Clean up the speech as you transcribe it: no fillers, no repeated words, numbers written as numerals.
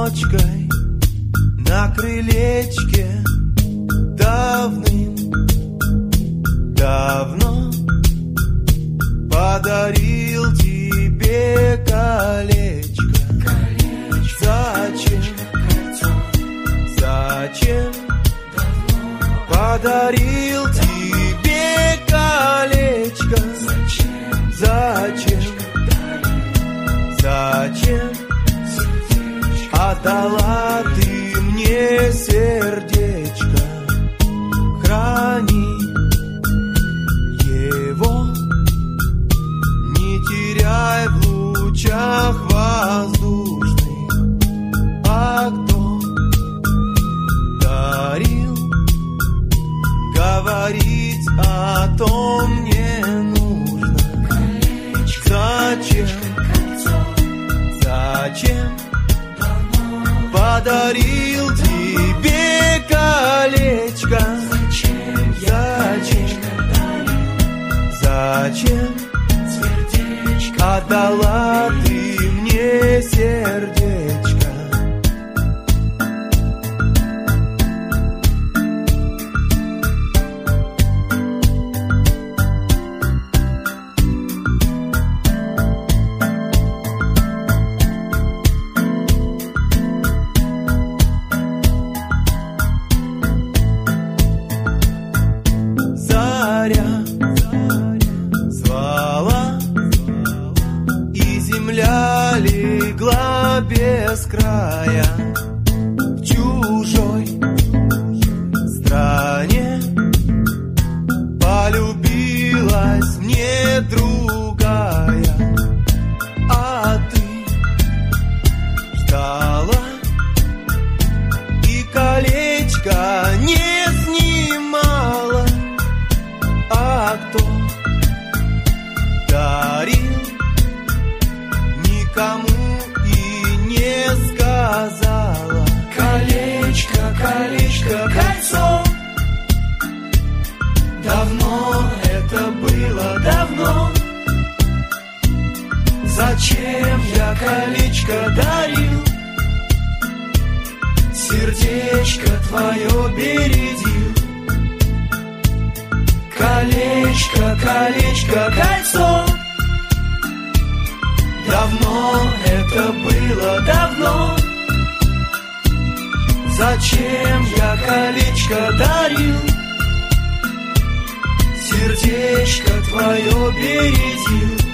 одиночкой на крылечке давным-давно подарил тебе колечко. Зачем подарил тебе колечко? Зачем отдала ты мне сердечко? Храни его, не теряй в лучах воздушных. А кто дарил, говорить о том не нужно. Зачем подарил тебе колечко? Зачем отдала ты мне сердечко? Легла без края в чужой стране, полюбилась мне другая, а ты ждала и колечко не снимала. А кто дарил, никому и не сказала. Колечко, кольцо. Давно это было, давно. Зачем я колечко дарил? Сердечко твое бередил. Колечко, кольцо. Давно это было, давно. Зачем я колечко дарил? Сердечко твое бередил.